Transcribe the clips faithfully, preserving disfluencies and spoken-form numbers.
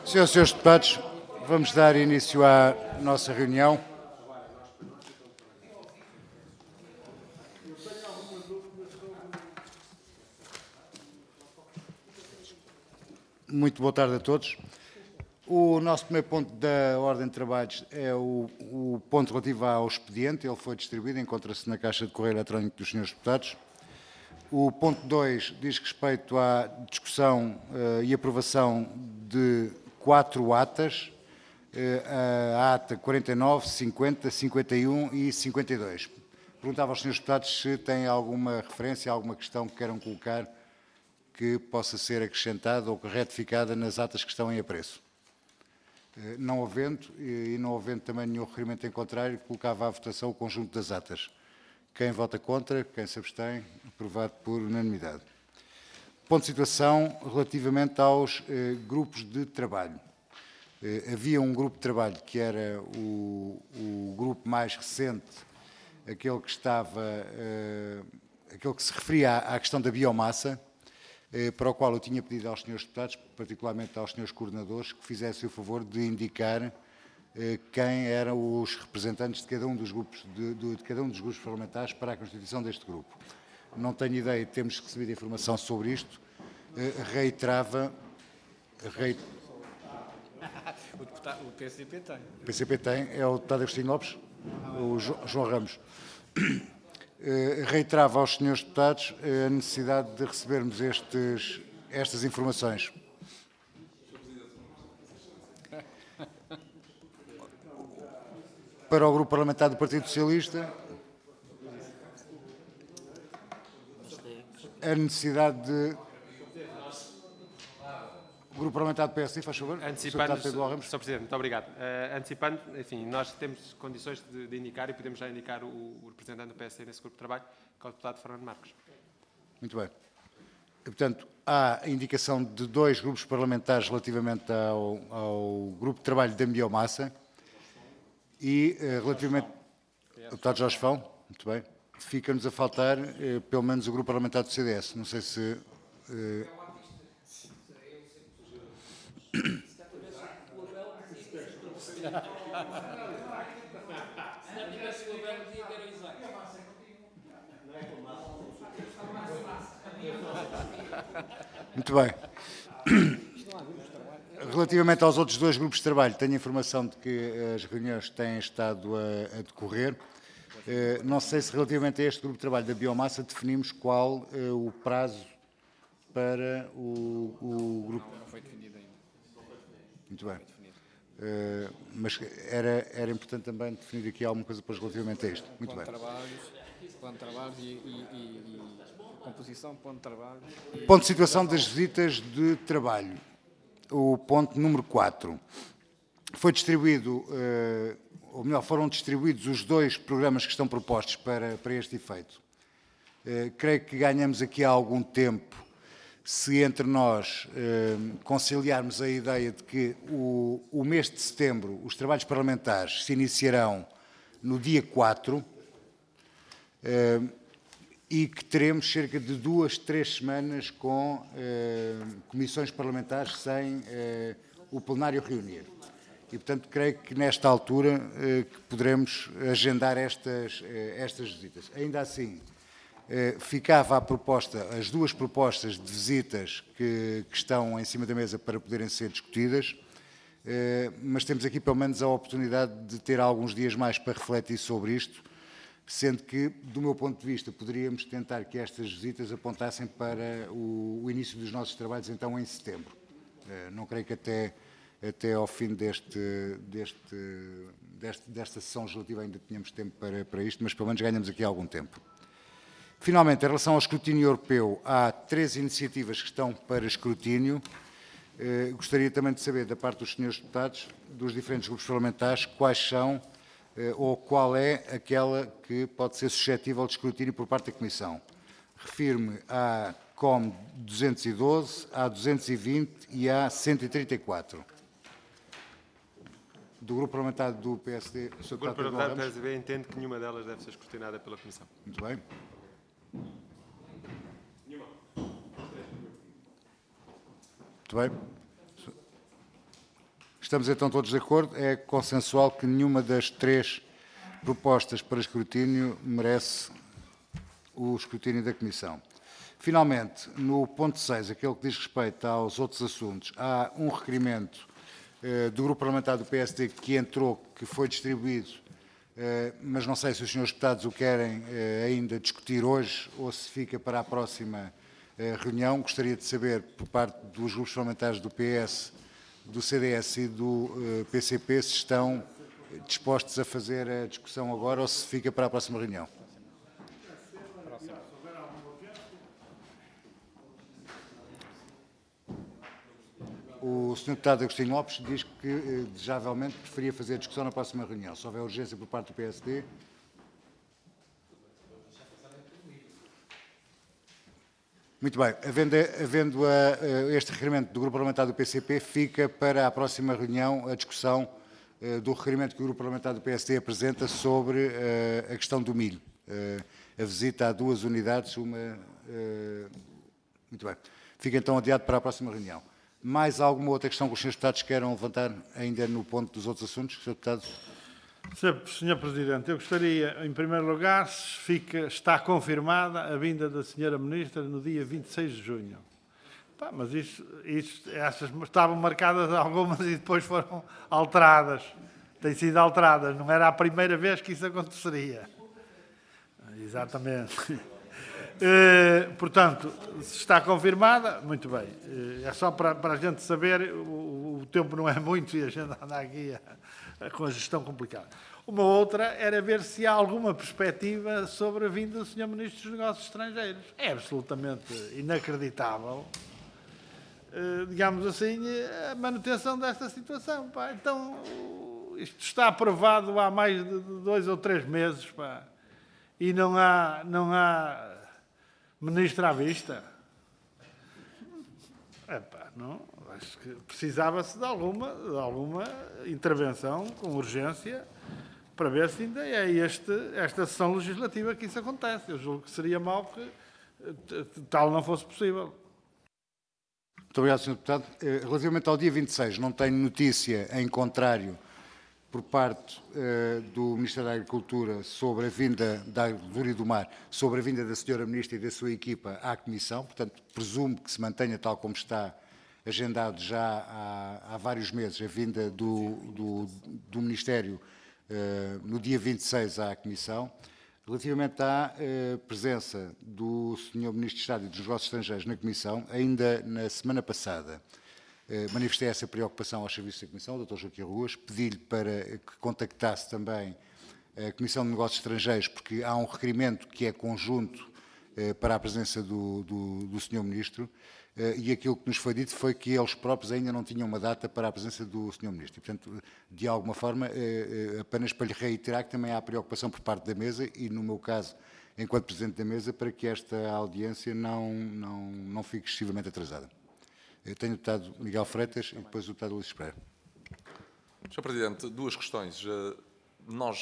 Senhoras e senhores deputados, vamos dar início à nossa reunião. Muito boa tarde a todos. O nosso primeiro ponto da ordem de trabalhos é o, o ponto relativo ao expediente. Ele foi distribuído, encontra-se na caixa de correio eletrónico dos senhores deputados. O ponto dois diz respeito à discussão uh, e aprovação de quatro atas, uh, a ata quarenta e nove, cinquenta, cinquenta e um e cinquenta e dois. Perguntava aos senhores deputados se têm alguma referência, alguma questão que queiram colocar que possa ser acrescentada ou retificada nas atas que estão em apreço. Uh, não havendo, e não havendo também nenhum requerimento em contrário, colocava à votação o conjunto das atas. Quem vota contra, quem se abstém, aprovado por unanimidade. Ponto de situação relativamente aos eh, grupos de trabalho. Eh, havia um grupo de trabalho que era o, o grupo mais recente, aquele que estava, eh, aquele que se referia à, à questão da biomassa, eh, para o qual eu tinha pedido aos senhores deputados, particularmente aos senhores coordenadores, que fizessem o favor de indicar quem eram os representantes de cada um dos grupos de, de, de cada um dos grupos parlamentares para a constituição deste grupo. Não tenho ideia de termos recebido informação sobre isto. Uh, reiterava. Reit... O, deputado, o P C P tem. O P C P tem, é o deputado Agostinho Lopes, o jo, João Ramos. Uh, reiterava aos senhores deputados a necessidade de recebermos estes, estas informações. Para o Grupo Parlamentar do Partido Socialista, a necessidade de... O Grupo Parlamentar do P S D, faz favor. Antecipando, Sr. Presidente, muito obrigado. Uh, antecipando, enfim, nós temos condições de, de indicar e podemos já indicar o, o representante do P S D nesse grupo de trabalho, que é o deputado Fernando Marcos. Muito bem. E, portanto, há a indicação de dois grupos parlamentares relativamente ao, ao Grupo de Trabalho da Biomassa. E, uh, relativamente... O deputado Jorge Fão, muito bem. Fica-nos a faltar, uh, pelo menos, o grupo parlamentar do C D S. Não sei se... Uh... Muito bem. Relativamente aos outros dois grupos de trabalho, tenho informação de que as reuniões têm estado a, a decorrer. Uh, não sei se relativamente a este grupo de trabalho da biomassa definimos qual uh, o prazo para o, o grupo. Não foi definido ainda. Muito bem. Uh, mas era, era importante também definir aqui alguma coisa depois relativamente a isto. Muito bem. Trabalhos, plano de trabalhos e, e, e, e composição, ponto de trabalho. E... Ponto de situação das visitas de trabalho. O ponto número quatro. Foi distribuído, uh, ou melhor, foram distribuídos os dois programas que estão propostos para, para este efeito. Uh, creio que ganhamos aqui algum tempo se entre nós uh, conciliarmos a ideia de que o, o mês de setembro os trabalhos parlamentares se iniciarão no dia quatro uh, e que teremos cerca de duas, três semanas com eh, comissões parlamentares sem eh, o plenário reunir. E, portanto, creio que nesta altura eh, que poderemos agendar estas, eh, estas visitas. Ainda assim, eh, ficava a proposta, as duas propostas de visitas que, que estão em cima da mesa para poderem ser discutidas, eh, mas temos aqui pelo menos a oportunidade de ter alguns dias mais para refletir sobre isto, sendo que, do meu ponto de vista, poderíamos tentar que estas visitas apontassem para o, o início dos nossos trabalhos, então, em setembro. Uh, não creio que até, até ao fim deste, deste, deste, desta sessão legislativa ainda tenhamos tempo para, para isto, mas pelo menos ganhamos aqui algum tempo. Finalmente, em relação ao escrutínio europeu, há três iniciativas que estão para escrutínio. Uh, gostaria também de saber, da parte dos senhores deputados, dos diferentes grupos parlamentares, quais são ou qual é aquela que pode ser suscetível de escrutínio por parte da Comissão. Refiro-me à C O M duzentos e doze, à duzentos e vinte e à cento e trinta e quatro. Do Grupo Parlamentar do P S D... O Grupo Parlamentar do P S D entende que nenhuma delas deve ser escrutinada pela Comissão. Muito bem. Nenhuma. Muito bem. Estamos então todos de acordo. É consensual que nenhuma das três propostas para escrutínio merece o escrutínio da Comissão. Finalmente, no ponto seis, aquele que diz respeito aos outros assuntos, há um requerimento eh, do Grupo Parlamentar do P S D que entrou, que foi distribuído, eh, mas não sei se os senhores deputados o querem eh, ainda discutir hoje ou se fica para a próxima eh, reunião. Gostaria de saber, por parte dos grupos parlamentares do P S, do C D S e do eh, P C P, se estão dispostos a fazer a discussão agora ou se fica para a próxima reunião. O senhor Deputado Agostinho Lopes diz que, eh, desejavelmente, preferia fazer a discussão na próxima reunião. Se houver urgência por parte do P S D... Muito bem. Havendo, havendo a, a este requerimento do Grupo Parlamentar do P C P, fica para a próxima reunião a discussão uh, do requerimento que o Grupo Parlamentar do P S D apresenta sobre uh, a questão do milho. Uh, a visita a duas unidades, uma... Uh, muito bem. Fica então adiado para a próxima reunião. Mais alguma outra questão que os senhores deputados queiram levantar ainda no ponto dos outros assuntos? senhor Deputado? senhor Presidente, eu gostaria, em primeiro lugar, se fica, está confirmada a vinda da senhora Ministra no dia vinte e seis de junho. Pá, mas isso, isso, essas estavam marcadas algumas e depois foram alteradas. Têm sido alteradas. Não era a primeira vez que isso aconteceria. Exatamente. Uh, portanto, se está confirmada, muito bem. Uh, é só para, para a gente saber, o, o tempo não é muito e a gente anda aqui a, a, com a gestão complicada. Uma outra era ver se há alguma perspectiva sobre a vinda do senhor Ministro dos Negócios Estrangeiros. É absolutamente inacreditável, uh, digamos assim, a manutenção desta situação. Pá. Então, isto está aprovado há mais de dois ou três meses, pá, e não há... Não há Ministro à vista? Epá, não, acho que precisava-se de alguma, de alguma intervenção com urgência para ver se ainda é este, esta sessão legislativa que isso acontece. Eu julgo que seria mau que tal não fosse possível. Muito obrigado, senhor Deputado. Relativamente ao dia vinte e seis, não tenho notícia em contrário por parte uh, do Ministério da Agricultura sobre a vinda da Agricultura e do Mar, sobre a vinda da senhora Ministra e da sua equipa à Comissão. Portanto, presumo que se mantenha tal como está agendado já há, há vários meses a vinda do, do, do Ministério uh, no dia vinte e seis à Comissão. Relativamente à uh, presença do senhor Ministro de Estado e dos Negócios Estrangeiros na Comissão, ainda na semana passada, manifestei essa preocupação aos serviços da Comissão, o doutor Joaquim Ruas, pedi-lhe para que contactasse também a Comissão de Negócios Estrangeiros, porque há um requerimento que é conjunto para a presença do, do, do senhor Ministro, e aquilo que nos foi dito foi que eles próprios ainda não tinham uma data para a presença do senhor Ministro. E, portanto, de alguma forma, apenas para lhe reiterar que também há preocupação por parte da mesa, e no meu caso, enquanto Presidente da mesa, para que esta audiência não, não, não fique excessivamente atrasada. Eu tenho o deputado Miguel Freitas e depois o deputado Luís Pereira. senhor Presidente, duas questões. Nós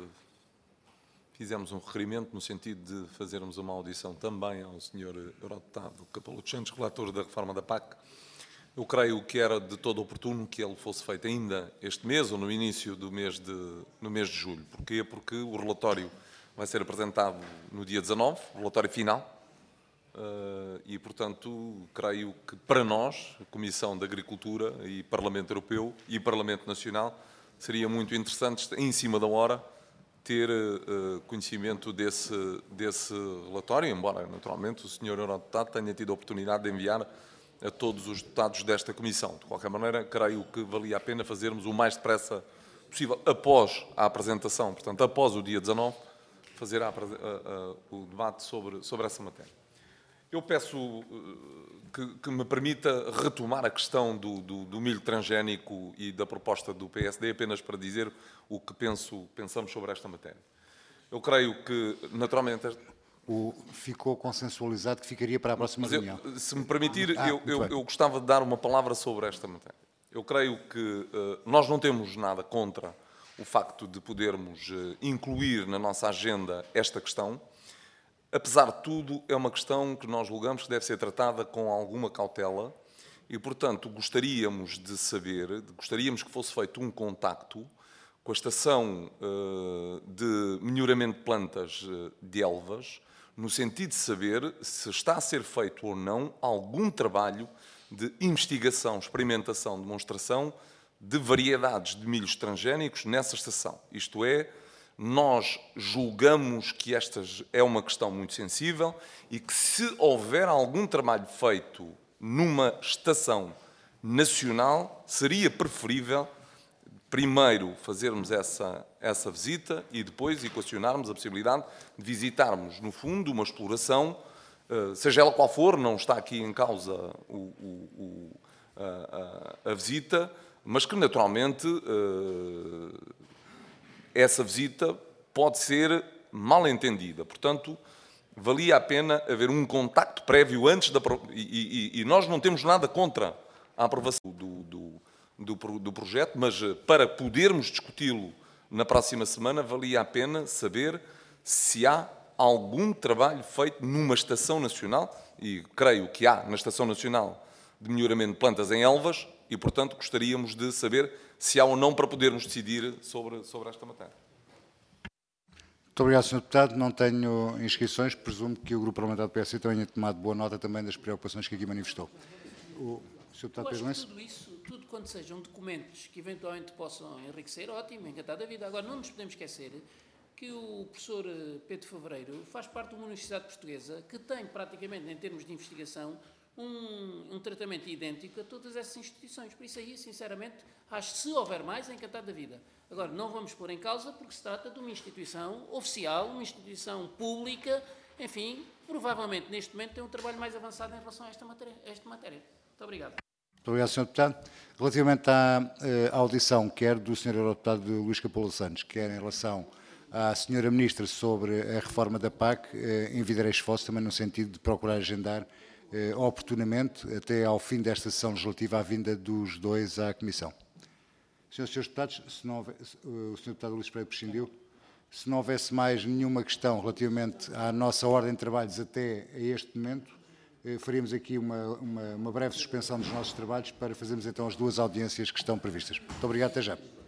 fizemos um requerimento no sentido de fazermos uma audição também ao senhor Eurodeputado Capeluto Santos, relator da reforma da P A C. Eu creio que era de todo oportuno que ele fosse feito ainda este mês ou no início do mês de, no mês de julho. Porquê? Porque o relatório vai ser apresentado no dia dezanove, o relatório final. Uh, e, portanto, creio que para nós, a Comissão de Agricultura e Parlamento Europeu e Parlamento Nacional, seria muito interessante, em cima da hora, ter uh, conhecimento desse, desse relatório, embora, naturalmente, o senhor Eurodeputado tenha tido a oportunidade de enviar a todos os deputados desta Comissão. De qualquer maneira, creio que valia a pena fazermos o mais depressa possível, após a apresentação, portanto, após o dia dezanove, fazer a, a, a, o debate sobre, sobre essa matéria. Eu peço que, que me permita retomar a questão do, do, do milho transgénico e da proposta do P S D, apenas para dizer o que penso, pensamos sobre esta matéria. Eu creio que, naturalmente... O, ficou consensualizado que ficaria para a próxima eu, reunião. Se me permitir, ah, eu, eu, eu gostava de dar uma palavra sobre esta matéria. Eu creio que uh, nós não temos nada contra o facto de podermos uh, incluir na nossa agenda esta questão. Apesar de tudo, é uma questão que nós julgamos que deve ser tratada com alguma cautela e, portanto, gostaríamos de saber, gostaríamos que fosse feito um contacto com a Estação uh, de Melhoramento de Plantas uh, de Elvas, no sentido de saber se está a ser feito ou não algum trabalho de investigação, experimentação, demonstração de variedades de milhos transgénicos nessa estação. Isto é, nós julgamos que esta é uma questão muito sensível e que, se houver algum trabalho feito numa estação nacional, seria preferível primeiro fazermos essa, essa visita e depois equacionarmos a possibilidade de visitarmos, no fundo, uma exploração, seja ela qual for, não está aqui em causa o, o, o, a, a, a visita, mas que, naturalmente, essa visita pode ser mal entendida. Portanto, valia a pena haver um contacto prévio antes da... E, e, e nós não temos nada contra a aprovação do, do, do, do projeto, mas para podermos discuti-lo na próxima semana, valia a pena saber se há algum trabalho feito numa estação nacional, e creio que há na Estação Nacional de Melhoramento de Plantas em Elvas, e, portanto, gostaríamos de saber se há ou não para podermos decidir sobre, sobre esta matéria. Muito obrigado, senhor Deputado. Não tenho inscrições. Presumo que o Grupo Parlamentar do P S tenha tomado boa nota também das preocupações que aqui manifestou. O senhor Deputado Pedro Lenço? Tudo isso, tudo quando sejam documentos que eventualmente possam enriquecer, ótimo, encantado da vida. Agora, não nos podemos esquecer que o professor Pedro Favreiro faz parte de uma universidade portuguesa que tem praticamente, em termos de investigação, um, um tratamento idêntico a todas essas instituições. Por isso aí, sinceramente, acho que se houver mais, é encantado da vida. Agora, não vamos pôr em causa porque se trata de uma instituição oficial, uma instituição pública, enfim, provavelmente neste momento tem um trabalho mais avançado em relação a esta matéria. A esta matéria. Muito obrigado. Muito obrigado, senhor Deputado. Relativamente à, à audição, quer do senhor Eurodeputado Luís Capelo Santos, quer em relação à senhora Ministra sobre a reforma da P A C, envidarei esforço também no sentido de procurar agendar eh, oportunamente, até ao fim desta sessão legislativa, a vinda dos dois à Comissão. Senhores e senhores deputados, se não houver, o senhor Deputado Luís Pereira prescindiu, se não houvesse mais nenhuma questão relativamente à nossa ordem de trabalhos até a este momento, eh, faríamos aqui uma, uma, uma breve suspensão dos nossos trabalhos para fazermos então as duas audiências que estão previstas. Muito obrigado, até já.